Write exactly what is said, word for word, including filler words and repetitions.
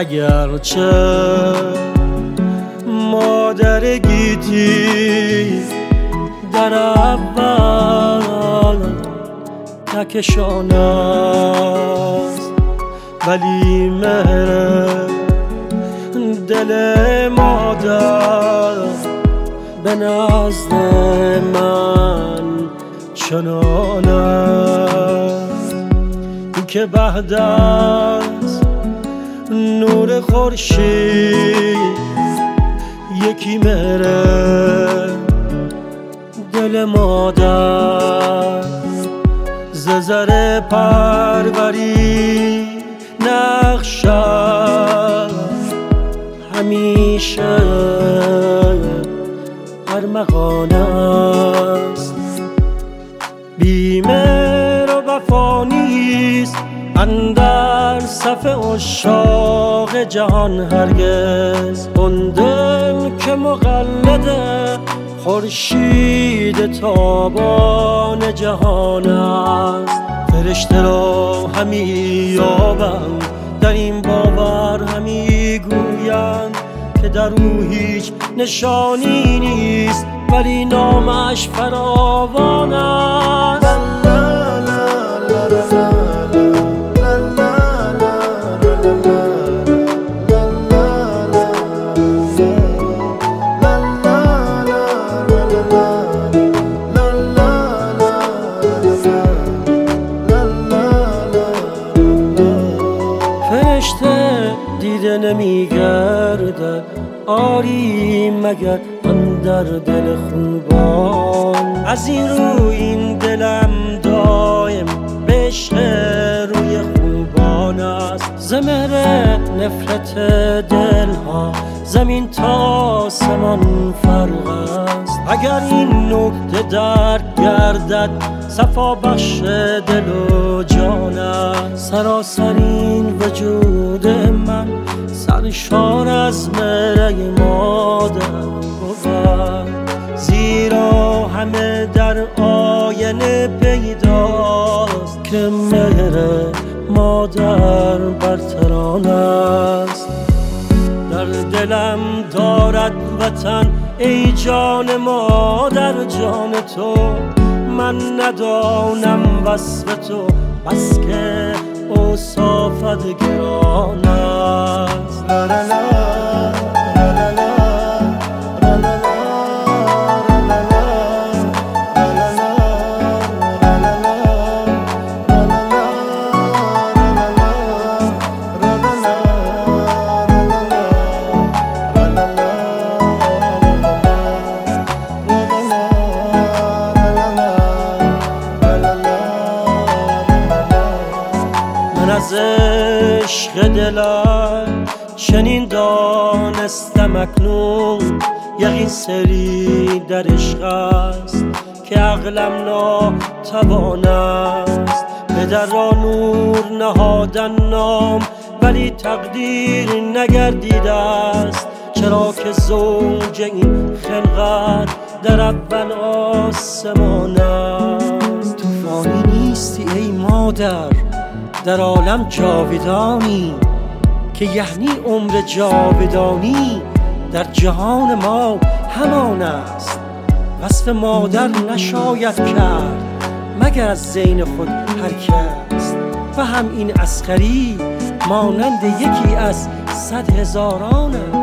اگرچه مادر گیتی در اول تکشان است، ولی مهر دل مادر به نزد من چنان است که بعد از نور خورشید یکی مهر دل مادر ز زر پروری نقشش همیشه ارمغان است. بیمهر و وفا نیست اندر صف عشاق جهان هرگز، اون دل که مقلد خورشید تابان جهان است. فرشته را همی یابند در این باور همی گویند که در او هیچ نشانی نیست، ولی نامش فراوان است. فرشته دیده نمیگردد آری مگر اندر دل خوبان، از این رو این دلم دایم به عشق روی خوبان است. ز مهر نفرت دلها زمین تا آسمان فرق است. اگر این نکته درک گردد صفا بخش دل و جان است. سراسر این وجود من سرشار از مهر مادر بود، زیرا همه در آینه پیداست که مهر مادر برتران است. در دلم دارد وطن ای جان مادر جان تو، من ندانم وصف تو بس که اوصافت گران است. لا لا لا از عشق دلم چنین دانستم اکنون، یقین سری در عشق است که عقلم ناتوان است. پدر را نور نهادن نام ولی تقدیر نگردیده است، چرا که زوج این خلقت در اول آسمان است. تو فانی نیستی ای مادر در عالم جاودانی، که یعنی عمر جاودانی در جهان ما همان است. وصف مادر نشاید کرد مگر از ذهن خود هر کس، و هم این عسکری مانند یکی از صد هزاران است.